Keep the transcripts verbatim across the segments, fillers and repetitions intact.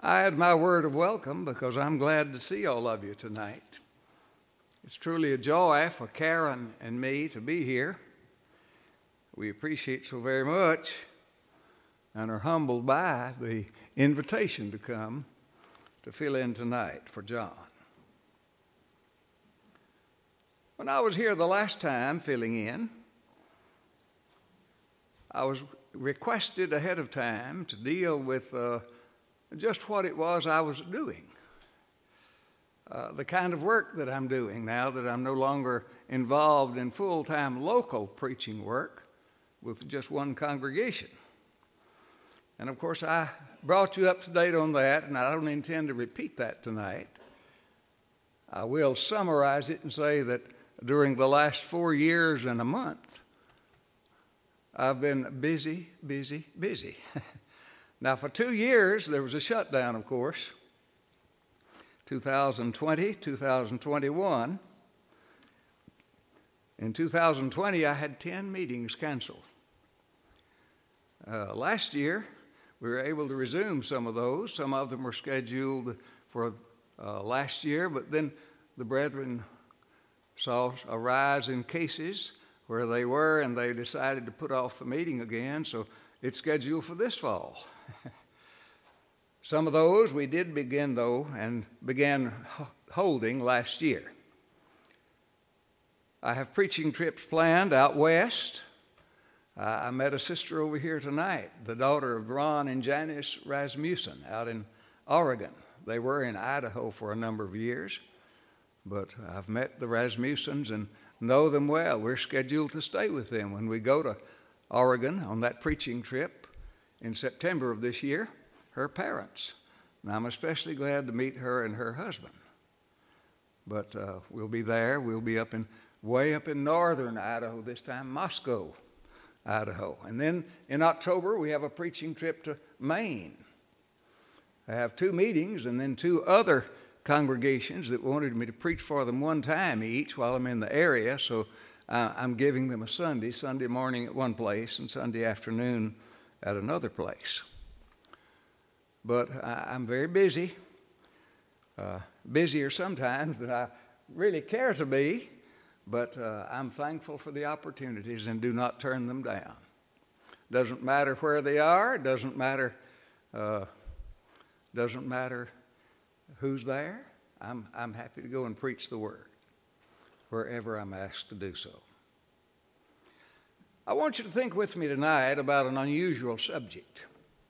I add my word of welcome because I'm glad to see all of you tonight. It's truly a joy for Karen and me to be here. We appreciate so very much and are humbled by the invitation to come to fill in tonight for John. When I was here the last time filling in, I was requested ahead of time to deal with uh, just what it was I was doing, uh, the kind of work that I'm doing now that I'm no longer involved in full-time local preaching work with just one congregation. And of course, I brought you up to date on that, and I don't intend to repeat that tonight. I will summarize it and say that during the last four years and a month, I've been busy, busy, busy. Now, for two years, there was a shutdown, of course, two thousand twenty, two thousand twenty-one. In two thousand twenty, I had ten meetings canceled. Uh, last year, we were able to resume some of those. Some of them were scheduled for uh, last year, but then the brethren saw a rise in cases where they were, and they decided to put off the meeting again, so it's scheduled for this fall. Some of those we did begin, though, and began holding last year. I have preaching trips planned out west. Uh, I met a sister over here tonight, the daughter of Ron and Janice Rasmussen out in Oregon. They were in Idaho for a number of years, but I've met the Rasmussens and know them well. We're scheduled to stay with them when we go to Oregon on that preaching trip in September of this year, her parents. And I'm especially glad to meet her and her husband. But uh, we'll be there. We'll be up in way up in northern Idaho this time, Moscow, Idaho. And then in October, we have a preaching trip to Maine. I have two meetings and then two other congregations that wanted me to preach for them one time each while I'm in the area, so uh, I'm giving them a Sunday, Sunday morning at one place and Sunday afternoon at another place. But I, I'm very busy, uh, busier sometimes than I really care to be, but uh, I'm thankful for the opportunities and do not turn them down. Doesn't matter where they are, doesn't matter, uh, doesn't matter who's there. I'm, I'm happy to go and preach the word wherever I'm asked to do so. I want you to think with me tonight about an unusual subject.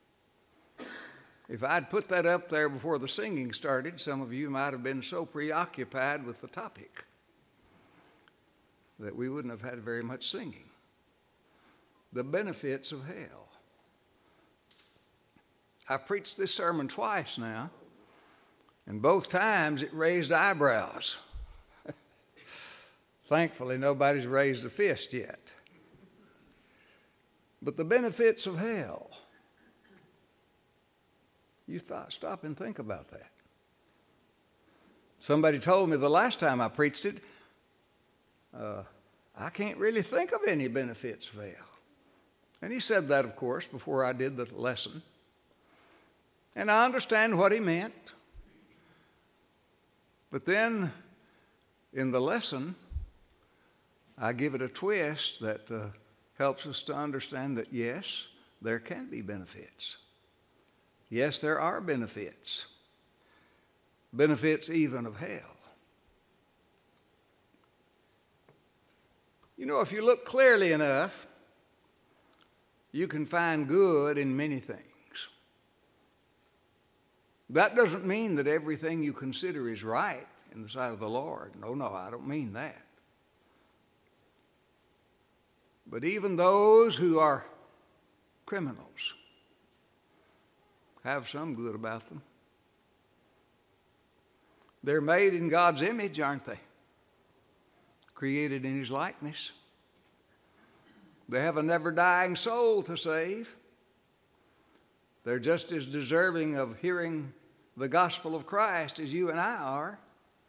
If I'd put that up there before the singing started, some of you might have been so preoccupied with the topic that we wouldn't have had very much singing. The benefits of hell. I've preached this sermon twice now, and both times it raised eyebrows. Thankfully, nobody's raised a fist yet. But the benefits of hell. You thought, stop and think about that. Somebody told me the last time I preached it, uh, I can't really think of any benefits of hell. And he said that, of course, before I did the lesson. And I understand what he meant. But then in the lesson, I give it a twist that uh, helps us to understand that, yes, there can be benefits. Yes, there are benefits. Benefits even of hell. You know, if you look clearly enough, you can find good in many things. That doesn't mean that everything you consider is right in the sight of the Lord. No, no, I don't mean that. But even those who are criminals have some good about them. They're made in God's image, aren't they? Created in His likeness. They have a never-dying soul to save. They're just as deserving of hearing the gospel of Christ as you and I are.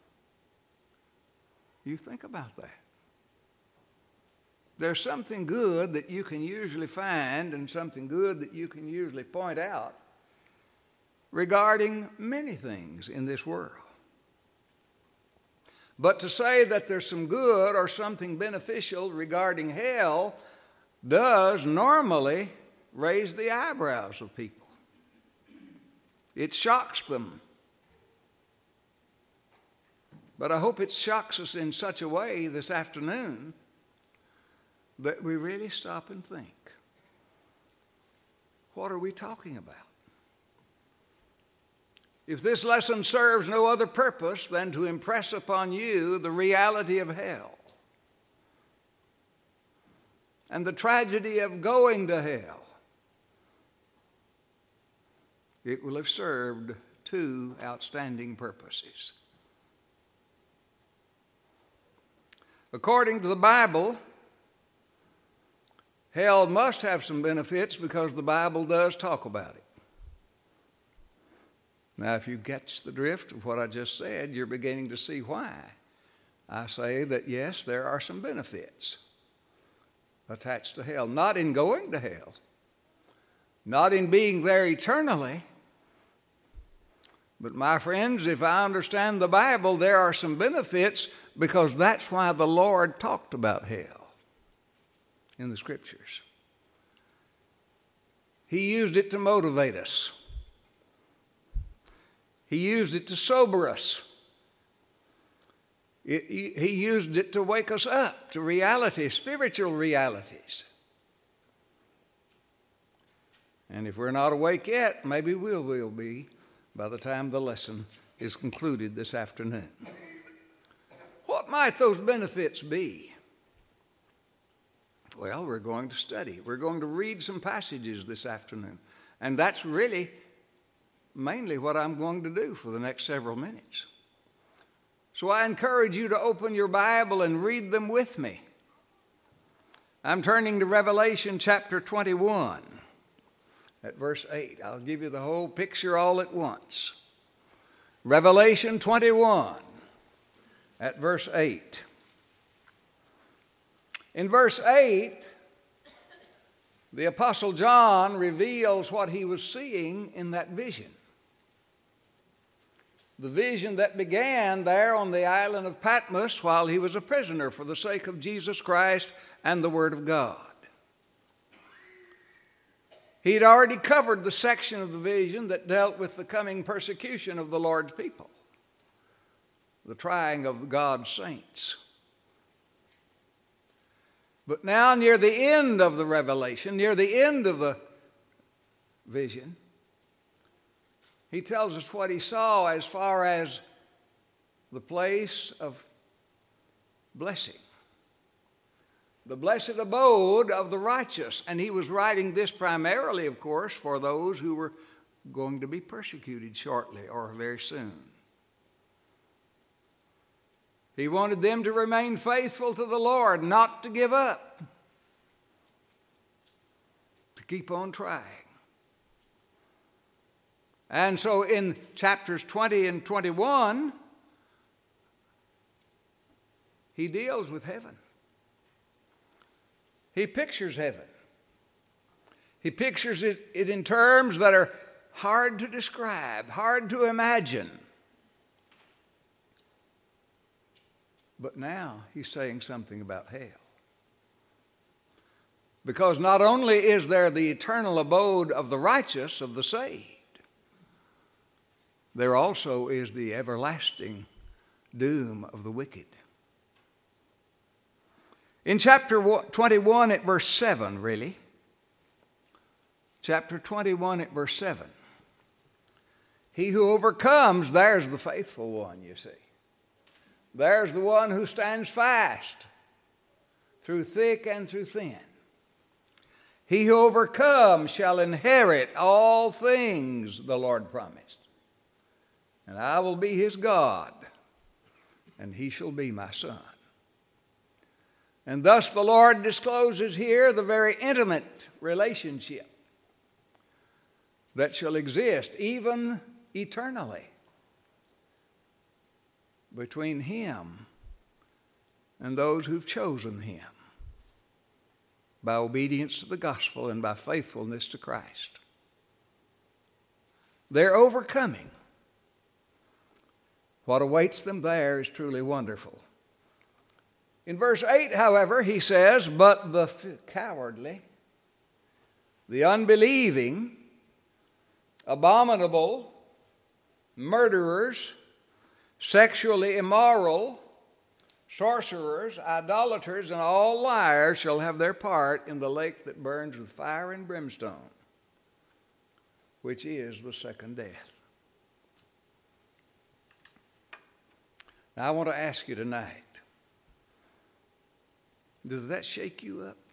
You think about that. There's something good that you can usually find and something good that you can usually point out regarding many things in this world. But to say that there's some good or something beneficial regarding hell does normally raise the eyebrows of people. It shocks them. But I hope it shocks us in such a way this afternoon that we really stop and think, what are we talking about? If this lesson serves no other purpose than to impress upon you the reality of hell and the tragedy of going to hell, it will have served two outstanding purposes. According to the Bible, hell must have some benefits because the Bible does talk about it. Now, if you catch the drift of what I just said, you're beginning to see why I say that, yes, there are some benefits attached to hell. Not in going to hell, not in being there eternally, but my friends, if I understand the Bible, there are some benefits because that's why the Lord talked about hell in the Scriptures. He used it to motivate us. He used it to sober us. It, he, he used it to wake us up to reality, spiritual realities. And if we're not awake yet, maybe we will we'll be by the time the lesson is concluded this afternoon. What might those benefits be? Well, we're going to study. We're going to read some passages this afternoon. And that's really mainly what I'm going to do for the next several minutes. So I encourage you to open your Bible and read them with me. I'm turning to Revelation chapter twenty-one at verse eight. I'll give you the whole picture all at once. Revelation twenty-one at verse eight. In verse eight, the Apostle John reveals what he was seeing in that vision. The vision that began there on the island of Patmos while he was a prisoner for the sake of Jesus Christ and the Word of God. He'd already covered the section of the vision that dealt with the coming persecution of the Lord's people, the trying of God's saints. But now, near the end of the revelation, near the end of the vision, he tells us what he saw as far as the place of blessing, the blessed abode of the righteous. And he was writing this primarily, of course, for those who were going to be persecuted shortly or very soon. He wanted them to remain faithful to the Lord, not to give up, to keep on trying. And so in chapters twenty and twenty-one, he deals with heaven. He pictures heaven. He pictures it, it in terms that are hard to describe, hard to imagine. But now he's saying something about hell. Because not only is there the eternal abode of the righteous, of the saved, there also is the everlasting doom of the wicked. In chapter twenty-one at verse seven, really, chapter twenty-one at verse seven, he who overcomes, there's the faithful one, you see. There's the one who stands fast through thick and through thin. He who overcomes shall inherit all things, the Lord promised. And I will be his God, and he shall be my son. And thus the Lord discloses here the very intimate relationship that shall exist even eternally between him and those who've chosen him by obedience to the gospel and by faithfulness to Christ. They're overcoming. What awaits them there is truly wonderful. In verse eight, however, he says, but the cowardly, the unbelieving, abominable, murderers, sexually immoral, sorcerers, idolaters, and all liars shall have their part in the lake that burns with fire and brimstone, which is the second death. Now, I want to ask you tonight, does that shake you up?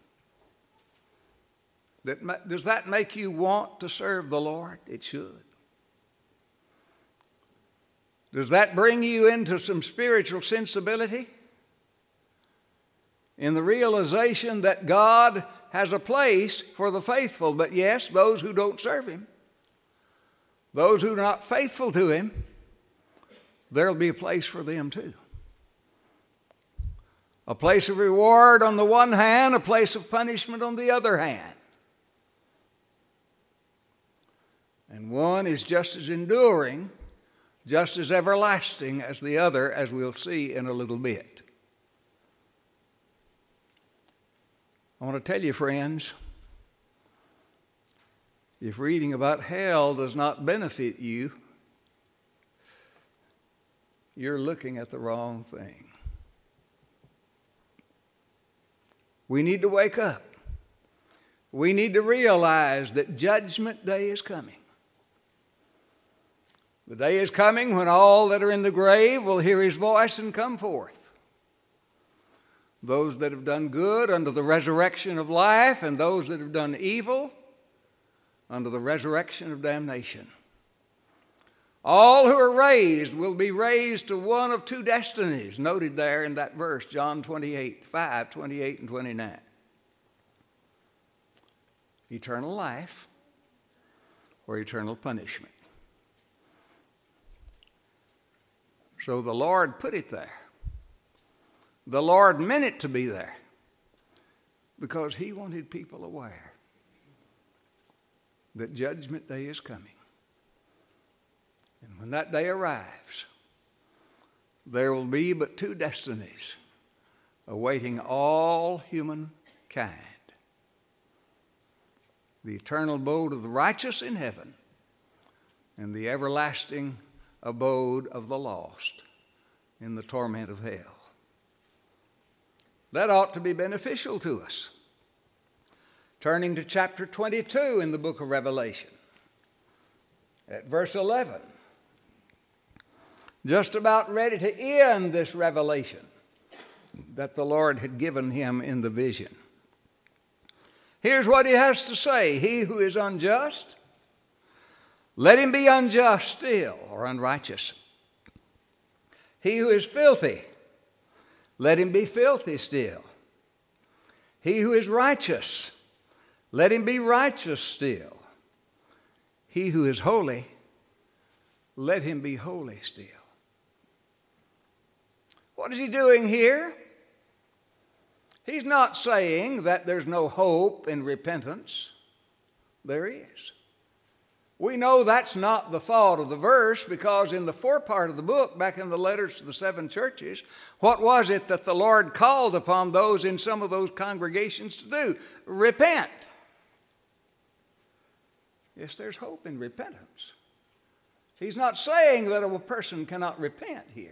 That, does that make you want to serve the Lord? It should. Does that bring you into some spiritual sensibility? In the realization that God has a place for the faithful, but yes, those who don't serve Him, those who are not faithful to Him, there'll be a place for them too. A place of reward on the one hand, a place of punishment on the other hand. And one is just as enduring, just as everlasting as the other, as we'll see in a little bit. I want to tell you, friends, if reading about hell does not benefit you, you're looking at the wrong thing. We need to wake up. We need to realize that Judgment Day is coming. The day is coming when all that are in the grave will hear His voice and come forth. Those that have done good under the resurrection of life, and those that have done evil under the resurrection of damnation. All who are raised will be raised to one of two destinies, noted there in that verse, John twenty-eight, five, twenty-eight, and twenty-nine. Eternal life or eternal punishment. So the Lord put it there. The Lord meant it to be there because He wanted people aware that Judgment Day is coming. And when that day arrives, there will be but two destinies awaiting all humankind. The eternal abode of the righteous in heaven and the everlasting abode of the lost in the torment of hell. That ought to be beneficial to us. Turning to chapter twenty-two in the book of Revelation, at verse eleven. Just about ready to end this revelation that the Lord had given him in the vision. Here's what he has to say. He who is unjust, let him be unjust still, or unrighteous. He who is filthy, let him be filthy still. He who is righteous, let him be righteous still. He who is holy, let him be holy still. What is he doing here? He's not saying that there's no hope in repentance. There is. We know that's not the thought of the verse because in the forepart of the book, back in the letters to the seven churches, what was it that the Lord called upon those in some of those congregations to do? Repent. Yes, there's hope in repentance. He's not saying that a person cannot repent here.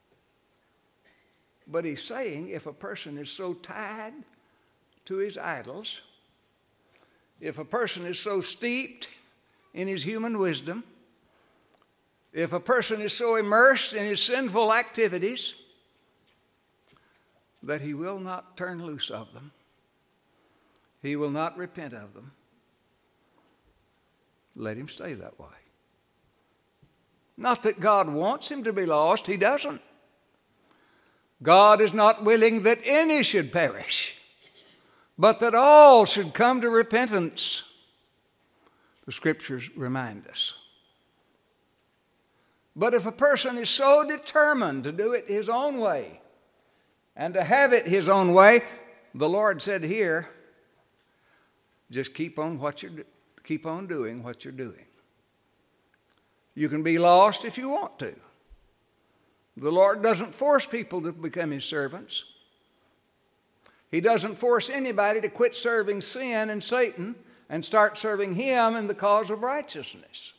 But he's saying if a person is so tied to his idols, if a person is so steeped in his human wisdom, if a person is so immersed in his sinful activities that he will not turn loose of them, he will not repent of them, let him stay that way. Not that God wants him to be lost, He doesn't. God is not willing that any should perish, but that all should come to repentance. The Scriptures remind us. But if a person is so determined to do it his own way and to have it his own way, the Lord said here, just keep on what you're keep on doing what you're doing. You can be lost if you want to. The Lord doesn't force people to become His servants. He doesn't force anybody to quit serving sin and Satan and start serving Him in the cause of righteousness.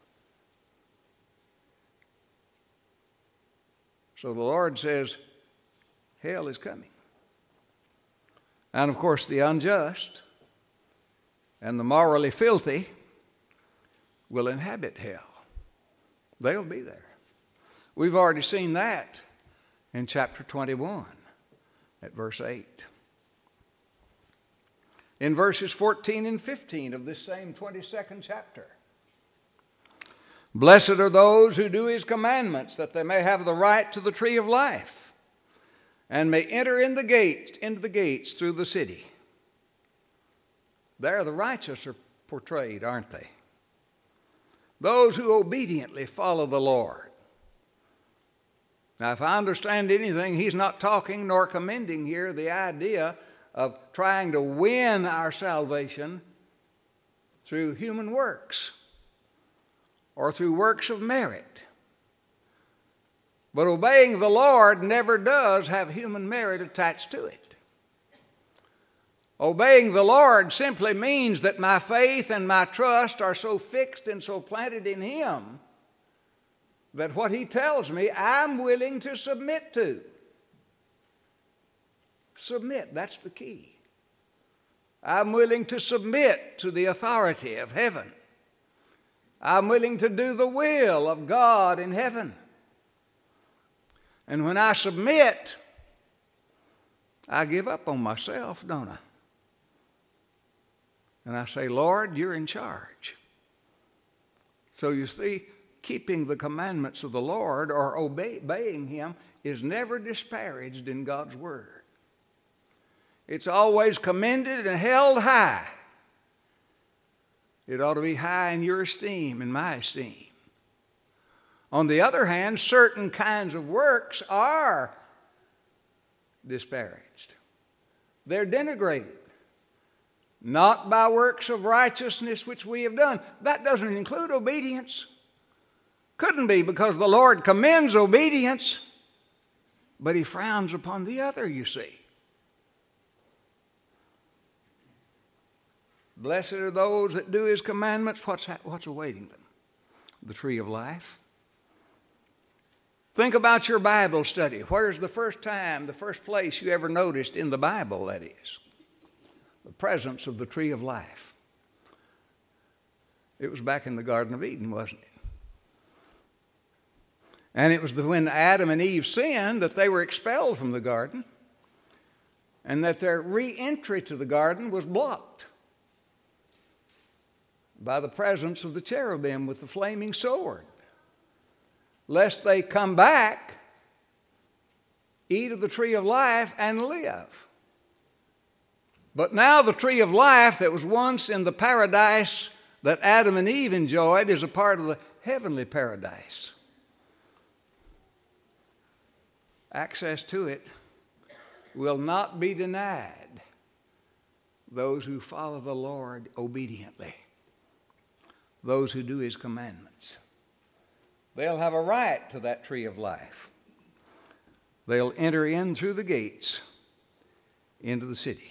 So the Lord says, hell is coming. And of course, the unjust and the morally filthy will inhabit hell. They'll be there. We've already seen that in chapter twenty-one at verse eight. In verses fourteen and fifteen of this same twenty-second chapter, blessed are those who do His commandments, that they may have the right to the tree of life, and may enter in the gate, into the gates through the city. There the righteous are portrayed, aren't they? Those who obediently follow the Lord. Now, if I understand anything, He's not talking nor commending here the idea of trying to win our salvation through human works or through works of merit. But obeying the Lord never does have human merit attached to it. Obeying the Lord simply means that my faith and my trust are so fixed and so planted in Him that what He tells me, I'm willing to submit to. Submit, that's the key. I'm willing to submit to the authority of heaven. I'm willing to do the will of God in heaven. And when I submit, I give up on myself, don't I? And I say, Lord, you're in charge. So you see, keeping the commandments of the Lord or obeying Him is never disparaged in God's Word. It's always commended and held high. It ought to be high in your esteem and my esteem. On the other hand, certain kinds of works are disparaged. They're denigrated. Not by works of righteousness which we have done. That doesn't include obedience. Couldn't be, because the Lord commends obedience, but He frowns upon the other, you see. Blessed are those that do His commandments. What's, what's awaiting them? The tree of life. Think about your Bible study. Where's the first time, the first place you ever noticed in the Bible, that is? The presence of the tree of life. It was back in the Garden of Eden, wasn't it? And it was the, when Adam and Eve sinned that they were expelled from the garden, and that their re-entry to the garden was blocked by the presence of the cherubim with the flaming sword, lest they come back, eat of the tree of life, and live. But now the tree of life that was once in the paradise that Adam and Eve enjoyed is a part of the heavenly paradise. Access to it will not be denied those who follow the Lord obediently, those who do His commandments. They'll have a right to that tree of life. They'll enter in through the gates into the city.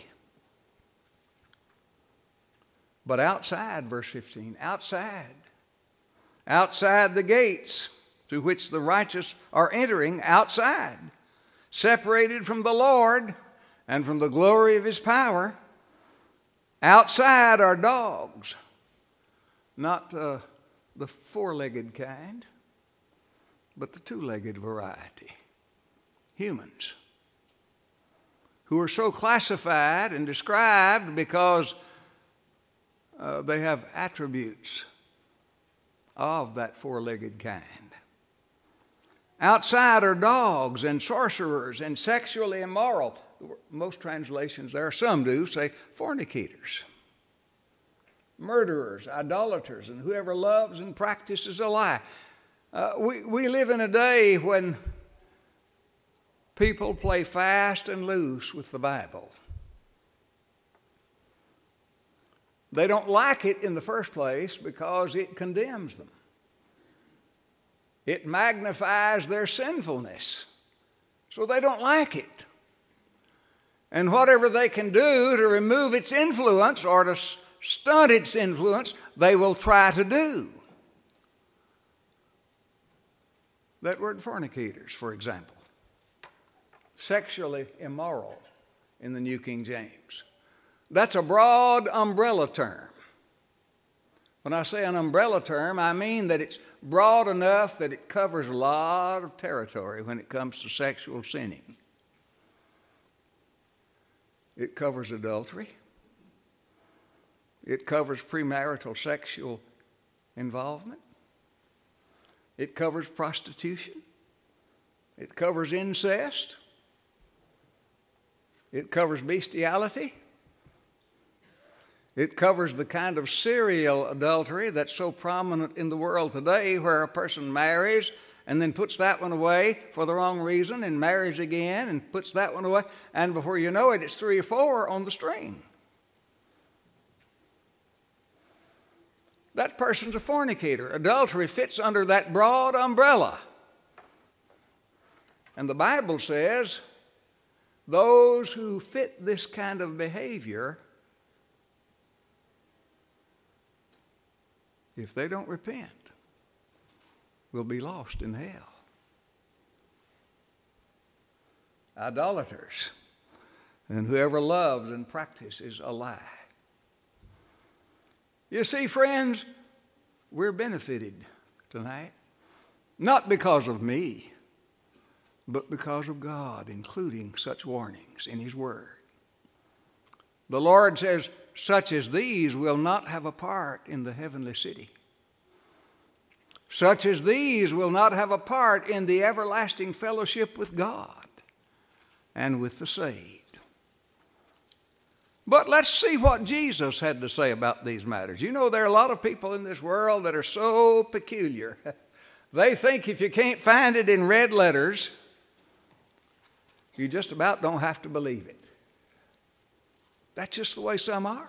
But outside, verse fifteen, outside, outside the gates through which the righteous are entering, outside, separated from the Lord and from the glory of His power, outside are dogs, not uh, the four-legged kind, but the two-legged variety, humans, who are so classified and described because Uh, they have attributes of that four-legged kind. Outside are dogs and sorcerers and sexually immoral. Most translations there, some do, say fornicators, murderers, idolaters, and whoever loves and practices a lie. Uh, we, we live in a day when people play fast and loose with the Bible. They don't like it in the first place because it condemns them. It magnifies their sinfulness, so they don't like it. And whatever they can do to remove its influence or to stunt its influence, they will try to do. That word fornicators, for example, sexually immoral in the New King James. That's a broad umbrella term. When I say an umbrella term, I mean that it's broad enough that it covers a lot of territory when it comes to sexual sinning. It covers adultery. It covers premarital sexual involvement. It covers prostitution. It covers incest. It covers bestiality. It covers the kind of serial adultery that's so prominent in the world today, where a person marries and then puts that one away for the wrong reason and marries again and puts that one away, and before you know it, it's three or four on the string. That person's a fornicator. Adultery fits under that broad umbrella. And the Bible says those who fit this kind of behavior, if they don't repent, will be lost in hell. Idolaters, and whoever loves and practices a lie. You see, friends, we're benefited tonight, not because of me, but because of God, including such warnings in His Word. The Lord says, such as these will not have a part in the heavenly city. Such as these will not have a part in the everlasting fellowship with God and with the saved. But let's see what Jesus had to say about these matters. You know, there are a lot of people in this world that are so peculiar. They think if you can't find it in red letters, you just about don't have to believe it. That's just the way some are.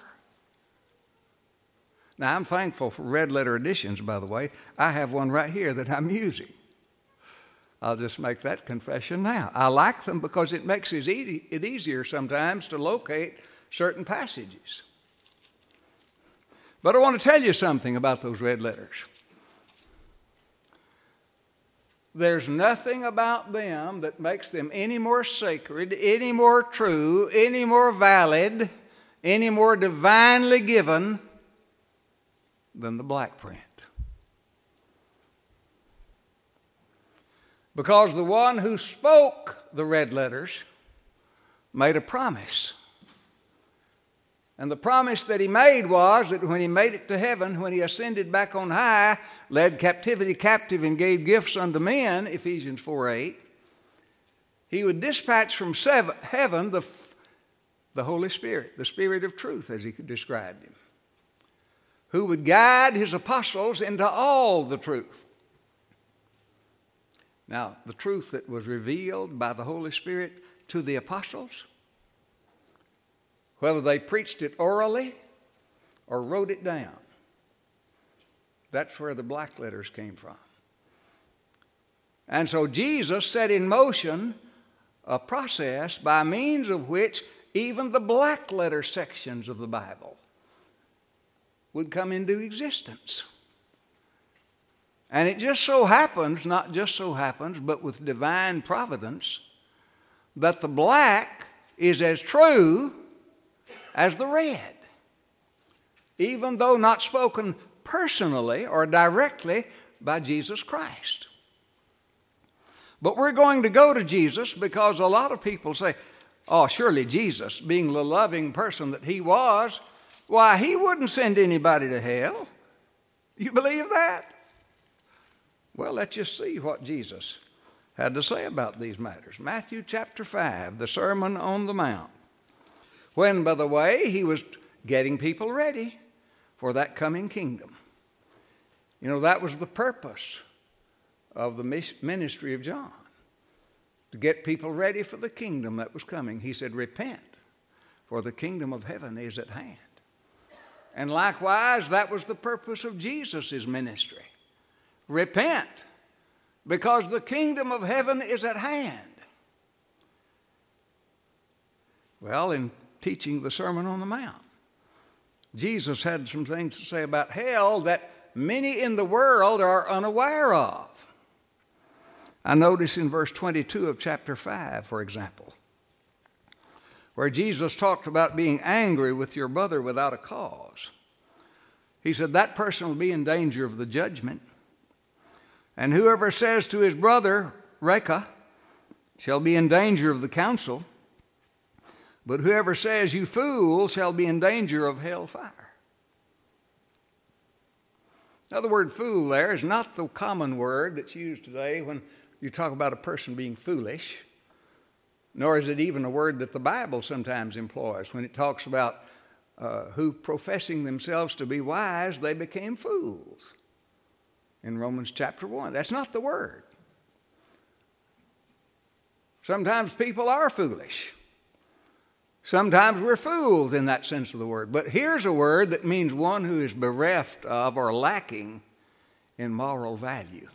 Now, I'm thankful for red letter editions, by the way. I have one right here that I'm using. I'll just make that confession now. I like them because it makes it easier sometimes to locate certain passages. But I want to tell you something about those red letters. There's nothing about them that makes them any more sacred, any more true, any more valid, any more divinely given than the black print. Because the one who spoke the red letters made a promise. And the promise that he made was that when he made it to heaven, when he ascended back on high, led captivity captive and gave gifts unto men, Ephesians four eight, he would dispatch from seven, heaven the, the Holy Spirit, the Spirit of truth, as he described him, who would guide his apostles into all the truth. Now, the truth that was revealed by the Holy Spirit to the apostles, whether they preached it orally or wrote it down, that's where the black letters came from. And so Jesus set in motion a process by means of which even the black letter sections of the Bible would come into existence. And it just so happens, not just so happens, but with divine providence, that the black is as true as the red, even though not spoken personally or directly by Jesus Christ. But we're going to go to Jesus because a lot of people say, oh, surely Jesus, being the loving person that he was, why, he wouldn't send anybody to hell. You believe that? Well, let's just see what Jesus had to say about these matters. Matthew chapter five, the Sermon on the Mount. When, by the way, he was getting people ready for that coming kingdom. You know, that was the purpose of the ministry of John, to get people ready for the kingdom that was coming. He said, repent, for the kingdom of heaven is at hand. And likewise, that was the purpose of Jesus' ministry. Repent, because the kingdom of heaven is at hand. Well, in teaching the Sermon on the Mount, Jesus had some things to say about hell that many in the world are unaware of. I notice in verse twenty-two of chapter five, for example, where Jesus talked about being angry with your brother without a cause. He said that person will be in danger of the judgment. And whoever says to his brother, Reka, shall be in danger of the council. But whoever says, you fool, shall be in danger of hellfire. Now, the word fool there is not the common word that's used today when you talk about a person being foolish, nor is it even a word that the Bible sometimes employs when it talks about uh, who professing themselves to be wise, they became fools. In Romans chapter one, that's not the word. Sometimes people are foolish. Sometimes we're fools in that sense of the word. But here's a word that means one who is bereft of or lacking in moral value.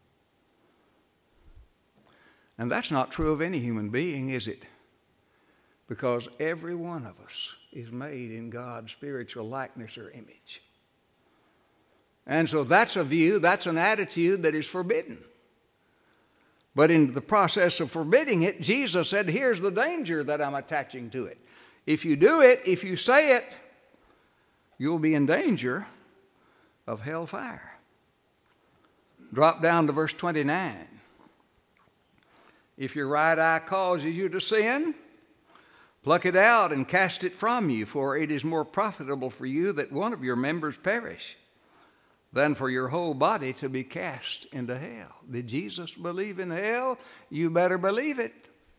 And that's not true of any human being, is it? Because every one of us is made in God's spiritual likeness or image. And so that's a view, that's an attitude that is forbidden. But in the process of forbidding it, Jesus said, here's the danger that I'm attaching to it. If you do it, if you say it, you'll be in danger of hellfire. Drop down to verse twenty-nine. If your right eye causes you to sin, pluck it out and cast it from you, for it is more profitable for you that one of your members perish than for your whole body to be cast into hell. Did Jesus believe in hell? You better believe it.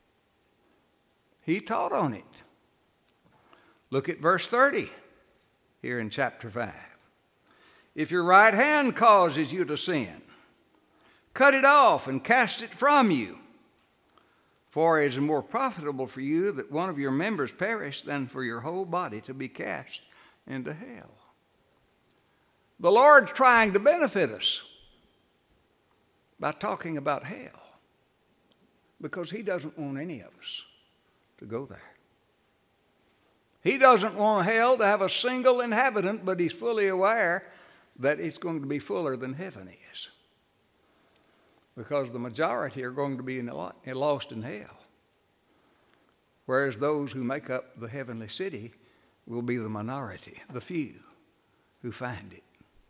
He taught on it. Look at verse thirty here in chapter five. If your right hand causes you to sin, cut it off and cast it from you. For it is more profitable for you that one of your members perish than for your whole body to be cast into hell. The Lord's trying to benefit us by talking about hell, because he doesn't want any of us to go there. He doesn't want hell to have a single inhabitant, but he's fully aware that it's going to be fuller than heaven is, because the majority are going to be lost in hell, whereas those who make up the heavenly city will be the minority, the few who find it.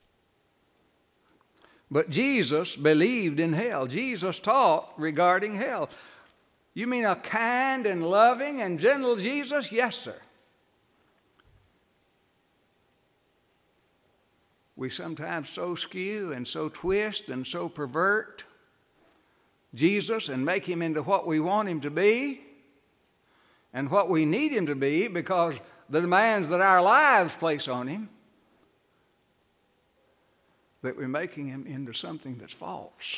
But Jesus believed in hell. Jesus taught regarding hell. You mean a kind and loving and gentle Jesus? Yes, sir. We sometimes so skew and so twist and so pervert Jesus and make him into what we want him to be and what we need him to be because the demands that our lives place on him, that we're making him into something that's false.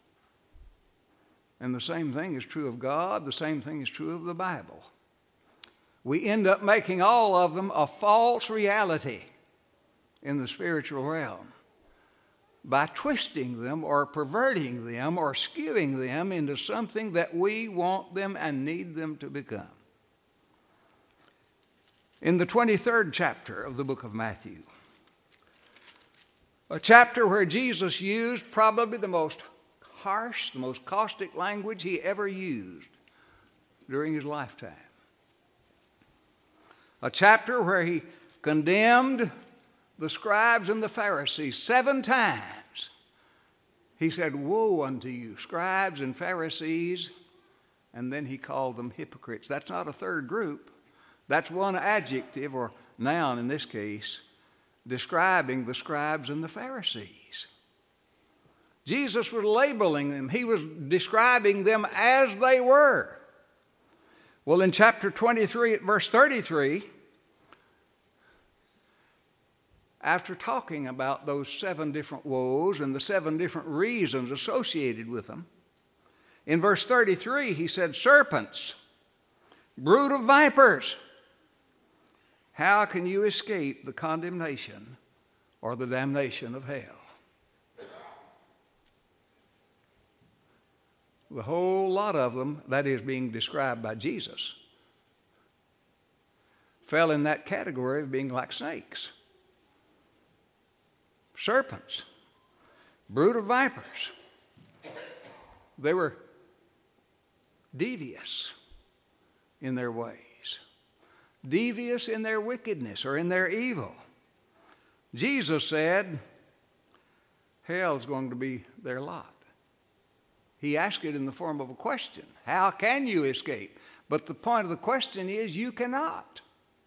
And the same thing is true of God. The same thing is true of the Bible. We end up making all of them a false reality in the spiritual realm by twisting them or perverting them or skewing them into something that we want them and need them to become. In the twenty-third chapter of the book of Matthew, a chapter where Jesus used probably the most harsh, the most caustic language he ever used during his lifetime. A chapter where he condemned the scribes and the Pharisees seven times. He said, woe unto you, scribes and Pharisees, and then he called them hypocrites. That's not a third group. That's one adjective, or noun in this case, describing the scribes and the Pharisees. Jesus was labeling them. He was describing them as they were. Well, in chapter twenty-three at verse thirty-three, after talking about those seven different woes and the seven different reasons associated with them, in verse thirty-three he said, serpents, brood of vipers, how can you escape the condemnation or the damnation of hell? the whole lot of them, that is being described by Jesus, fell in that category of being like snakes, serpents, brood of vipers. They were devious in their ways, devious in their wickedness or in their evil. Jesus said, hell is going to be their lot. He asked it in the form of a question. How can you escape? But the point of the question is, you cannot.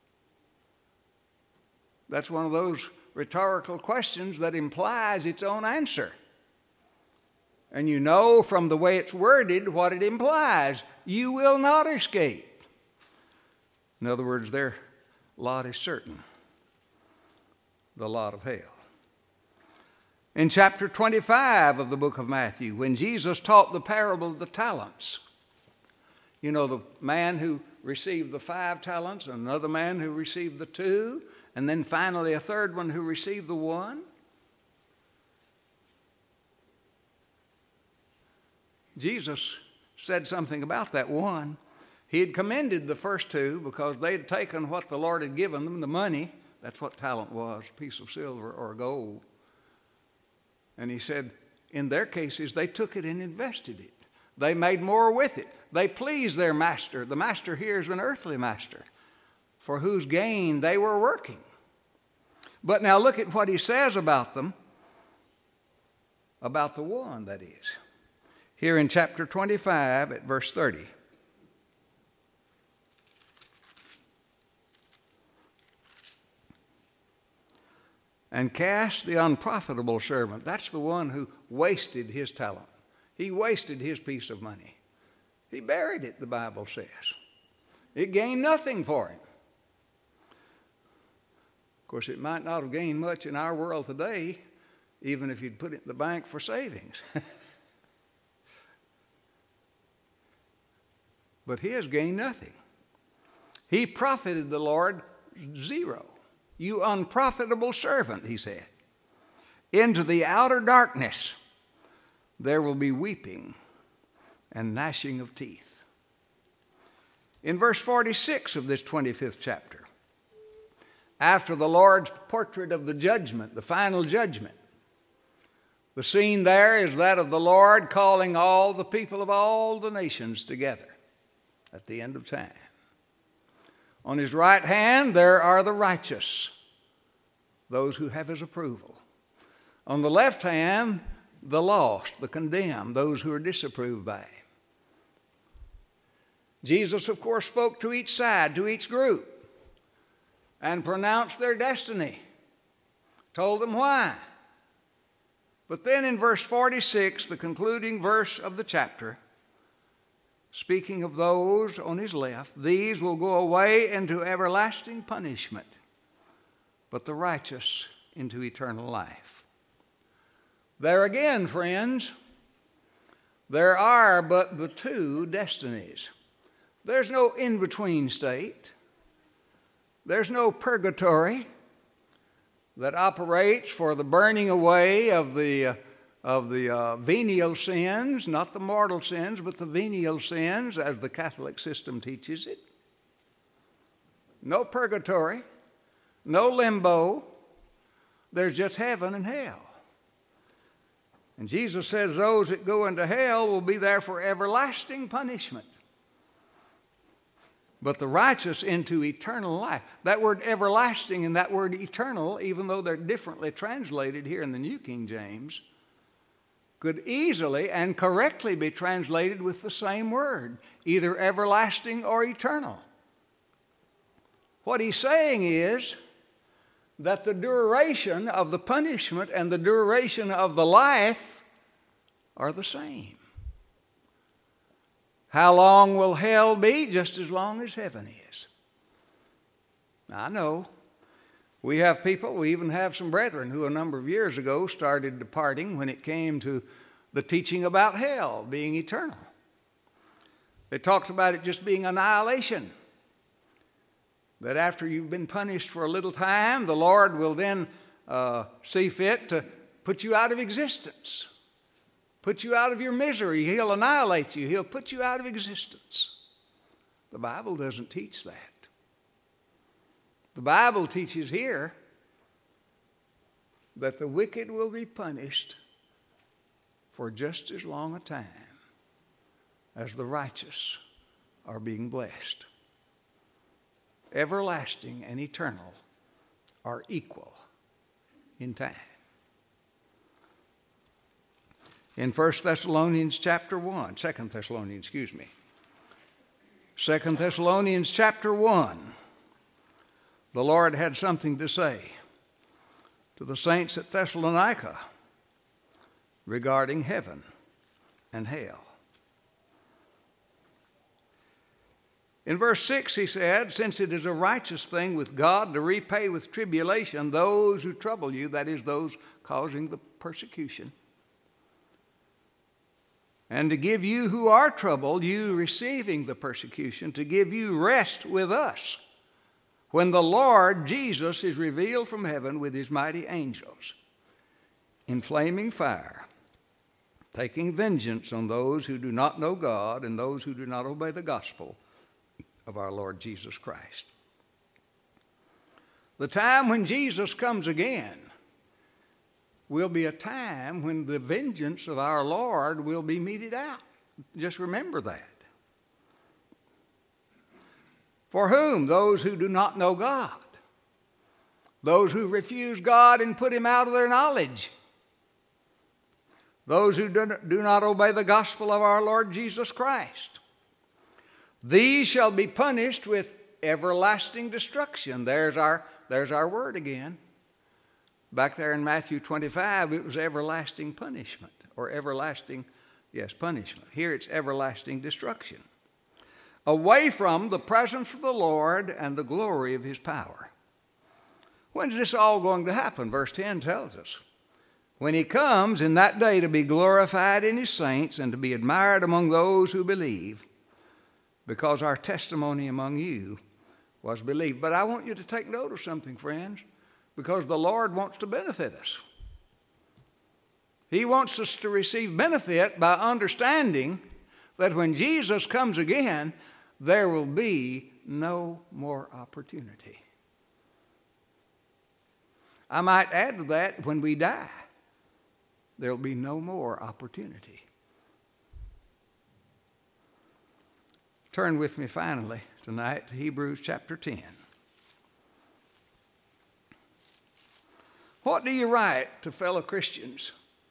That's one of those rhetorical questions that implies its own answer. And you know from the way it's worded what it implies. You will not escape. In other words, their lot is certain. The lot of hell. In chapter twenty-five of the book of Matthew, when Jesus taught the parable of the talents, you know, the man who received the five talents, another man who received the two, and then finally a third one who received the one. Jesus said something about that one. He had commended the first two because they had taken what the Lord had given them, the money. That's what talent was, a piece of silver or gold. And he said, in their cases, they took it and invested it. They made more with it. They pleased their master. The master here is an earthly master for whose gain they were working. But now look at what he says about them, about the one, that is. Here in chapter twenty-five at verse thirty. And cast the unprofitable servant. That's the one who wasted his talent. He wasted his piece of money. He buried it, the Bible says. It gained nothing for him. Of course, it might not have gained much in our world today, even if you'd put it in the bank for savings. But his gained nothing. He profited the Lord zero. You unprofitable servant, he said. Into the outer darkness there will be weeping and gnashing of teeth. In verse forty-six of this twenty-fifth chapter, after the Lord's portrait of the judgment, the final judgment, the scene there is that of the Lord calling all the people of all the nations together at the end of time. On his right hand, there are the righteous, those who have his approval. On the left hand, the lost, the condemned, those who are disapproved by him. Jesus, of course, spoke to each side, to each group, and pronounced their destiny, told them why. But then in verse forty-six, the concluding verse of the chapter, speaking of those on his left, these will go away into everlasting punishment, but the righteous into eternal life. There again, friends, there are but the two destinies. There's no in-between state. There's no purgatory that operates for the burning away of the uh, of the uh, venial sins, not the mortal sins, but the venial sins, as the Catholic system teaches it. No purgatory, no limbo. There's just heaven and hell. And Jesus says those that go into hell will be there for everlasting punishment, but the righteous into eternal life. That word everlasting and that word eternal, even though they're differently translated here in the New King James, could easily and correctly be translated with the same word, either everlasting or eternal. What he's saying is that the duration of the punishment and the duration of the life are the same. How long will hell be? Just as long as heaven is. I know. We have people, we even have some brethren who a number of years ago started departing when it came to the teaching about hell being eternal. They talked about it just being annihilation. That after you've been punished for a little time, the Lord will then uh, see fit to put you out of existence. put you out of your misery. He'll annihilate you. He'll put you out of existence. The Bible doesn't teach that. The Bible teaches here that the wicked will be punished for just as long a time as the righteous are being blessed. Everlasting and eternal are equal in time. In First Thessalonians chapter one, Second Thessalonians, excuse me. Second Thessalonians chapter one, the Lord had something to say to the saints at Thessalonica regarding heaven and hell. In verse six he said, since it is a righteous thing with God to repay with tribulation those who trouble you, that is, those causing the persecution, and to give you who are troubled, you receiving the persecution, to give you rest with us when the Lord Jesus is revealed from heaven with his mighty angels in flaming fire, taking vengeance on those who do not know God and those who do not obey the gospel of our Lord Jesus Christ. The time when Jesus comes again will be a time when the vengeance of our Lord will be meted out. Just remember that. For whom? Those who do not know God. Those who refuse God and put him out of their knowledge. Those who do not obey the gospel of our Lord Jesus Christ. These shall be punished with everlasting destruction. There's our, there's our word again. Back there in Matthew twenty-five, it was everlasting punishment, or everlasting, yes, punishment. Here it's everlasting destruction. Away from the presence of the Lord and the glory of his power. When's this all going to happen? Verse ten tells us. When he comes in that day to be glorified in his saints and to be admired among those who believe, because our testimony among you was believed. But I want you to take note of something, friends, because the Lord wants to benefit us. He wants us to receive benefit by understanding that when Jesus comes again, there will be no more opportunity. I might add to that, when we die, there will be no more opportunity. Turn with me finally tonight to Hebrews chapter ten. What do you write to fellow Christians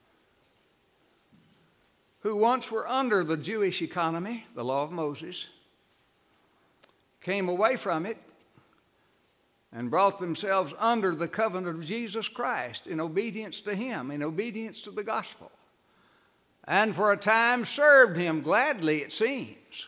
who once were under the Jewish economy, the law of Moses, came away from it, and brought themselves under the covenant of Jesus Christ in obedience to him, in obedience to the gospel, and for a time served him gladly, it seems,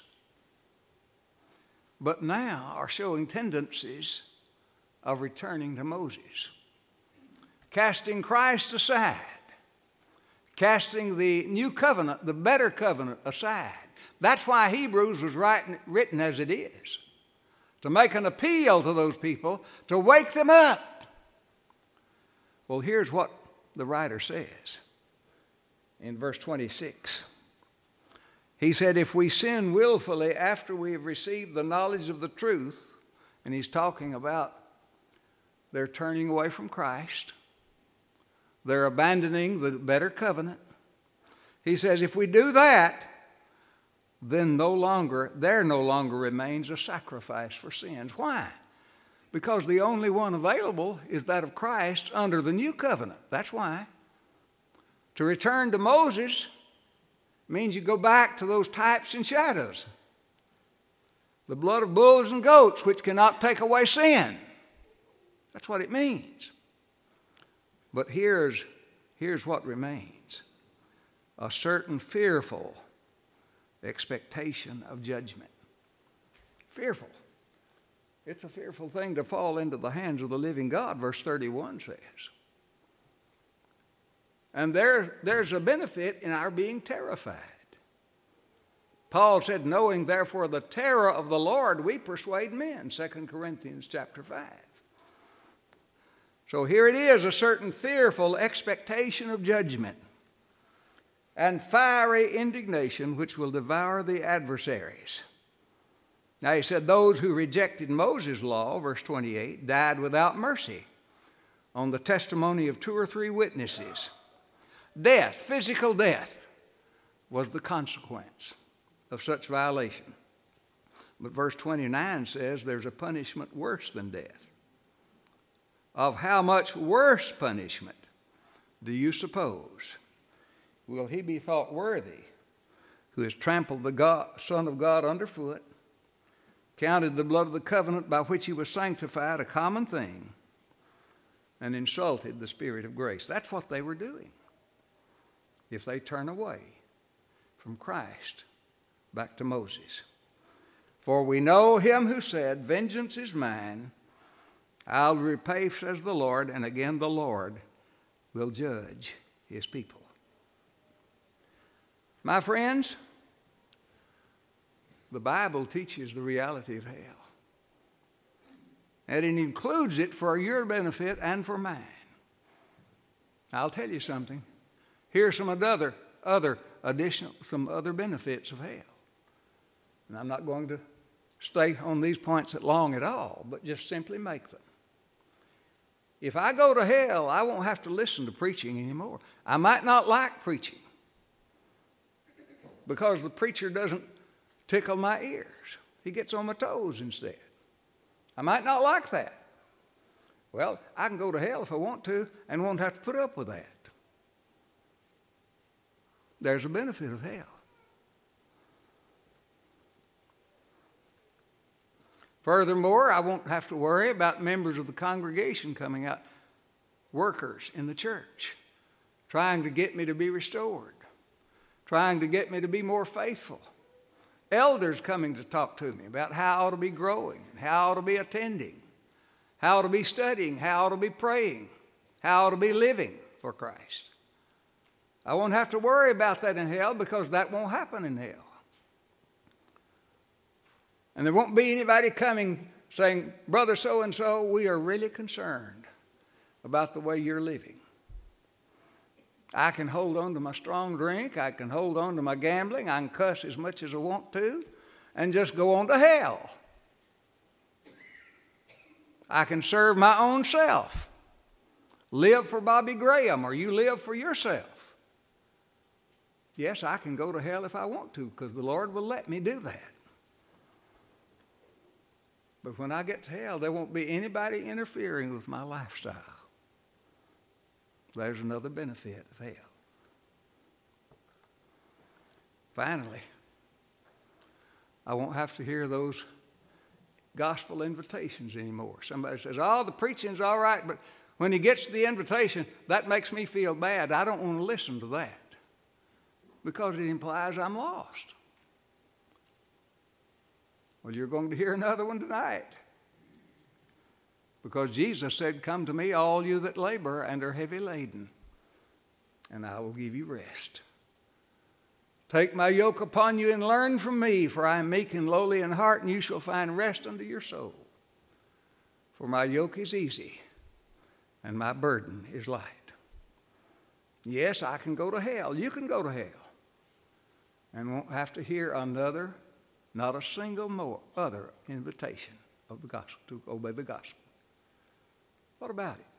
but now are showing tendencies of returning to Moses, casting Christ aside, casting the new covenant, the better covenant aside. That's why Hebrews was writing, written as it is, to make an appeal to those people, to wake them up. Well, here's what the writer says in verse twenty-six. He said, if we sin willfully after we have received the knowledge of the truth, and he's talking about their turning away from Christ, they're abandoning the better covenant. He says, if we do that, then no longer, there no longer remains a sacrifice for sins. Why? Because the only one available is that of Christ under the new covenant. That's why. To return to Moses means you go back to those types and shadows. The blood of bulls and goats, which cannot take away sin. That's what it means. But here's, here's what remains. A certain fearful expectation of judgment. Fearful. It's a fearful thing to fall into the hands of the living God, verse thirty-one says. And there, there's a benefit in our being terrified. Paul said, knowing therefore the terror of the Lord, we persuade men, Second Corinthians chapter five. So here it is, a certain fearful expectation of judgment. and fiery indignation which will devour the adversaries. Now he said those who rejected Moses' law, verse twenty-eight, died without mercy on the testimony of two or three witnesses. Death, physical death, was the consequence of such violation. But verse twenty-nine says there's a punishment worse than death. Of how much worse punishment do you suppose will he be thought worthy who has trampled the God, Son of God underfoot, counted the blood of the covenant by which he was sanctified a common thing, and insulted the Spirit of grace? That's what they were doing if they turn away from Christ back to Moses. For we know him who said, vengeance is mine, I'll repay, says the Lord, and again the Lord will judge his people. My friends, the Bible teaches the reality of hell. And it includes it for your benefit and for mine. I'll tell you something. Here's some other, other additional, some other benefits of hell. And I'm not going to stay on these points long at all, but just simply make them. If I go to hell, I won't have to listen to preaching anymore. I might not like preaching because the preacher doesn't tickle my ears. He gets on my toes instead. I might not like that. Well, I can go to hell if I want to and won't have to put up with that. There's a benefit of hell. Furthermore, I won't have to worry about members of the congregation coming out, workers in the church, trying to get me to be restored, trying to get me to be more faithful. Elders coming to talk to me about how I ought to be growing, and how I ought to be attending, how I ought to be studying, how I ought to be praying, how I ought to be living for Christ. I won't have to worry about that in hell because that won't happen in hell. And there won't be anybody coming saying, brother so-and-so, we are really concerned about the way you're living. I can hold on to my strong drink. I can hold on to my gambling. I can cuss as much as I want to and just go on to hell. I can serve my own self. Live for Bobby Graham, or you live for yourself. Yes, I can go to hell if I want to because the Lord will let me do that. But when I get to hell, there won't be anybody interfering with my lifestyle. There's another benefit of hell. Finally, I won't have to hear those gospel invitations anymore. Somebody says, oh, the preaching's all right, but when he gets to the invitation, that makes me feel bad. I don't want to listen to that because it implies I'm lost. Well, you're going to hear another one tonight. Because Jesus said, come to me, all you that labor and are heavy laden, and I will give you rest. Take my yoke upon you and learn from me, for I am meek and lowly in heart, and you shall find rest unto your soul. For my yoke is easy, and my burden is light. Yes, I can go to hell. You can go to hell. And won't have to hear another, not a single more other invitation of the gospel, to obey the gospel. What about it?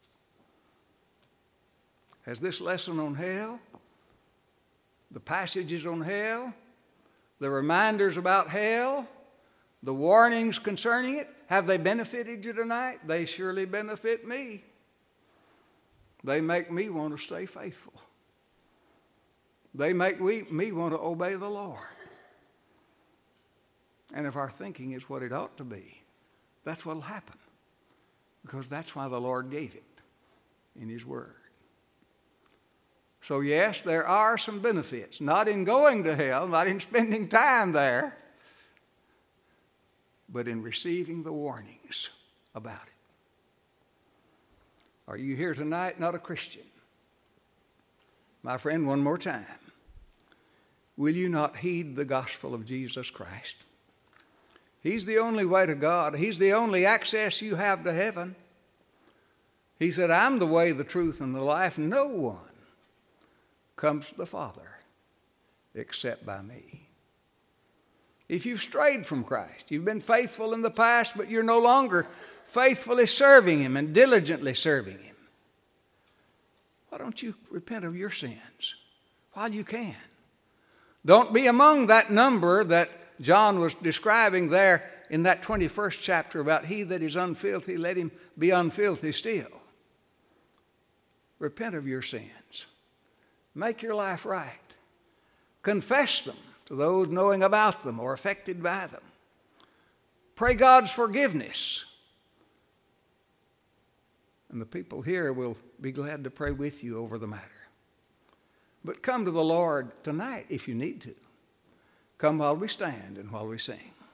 Has this lesson on hell, the passages on hell, the reminders about hell, the warnings concerning it, have they benefited you tonight? They surely benefit me. They make me want to stay faithful. They make we, me want to obey the Lord. And if our thinking is what it ought to be, that's what will happen. Because that's why the Lord gave it in His Word. So yes, there are some benefits, not in going to hell, not in spending time there, but in receiving the warnings about it. Are you here tonight not a Christian? My friend, one more time. Will you not heed the gospel of Jesus Christ? He's the only way to God. He's the only access you have to heaven. He said, I'm the way, the truth, and the life. No one comes to the Father except by me. If you've strayed from Christ, you've been faithful in the past, but you're no longer faithfully serving Him and diligently serving Him, why don't you repent of your sins while you can? Don't be among that number that John was describing there in that twenty-first chapter about he that is unfilthy, let him be unfilthy still. Repent of your sins. Make your life right. Confess them to those knowing about them or affected by them. Pray God's forgiveness. And the people here will be glad to pray with you over the matter. But come to the Lord tonight if you need to. Come while we stand and while we sing.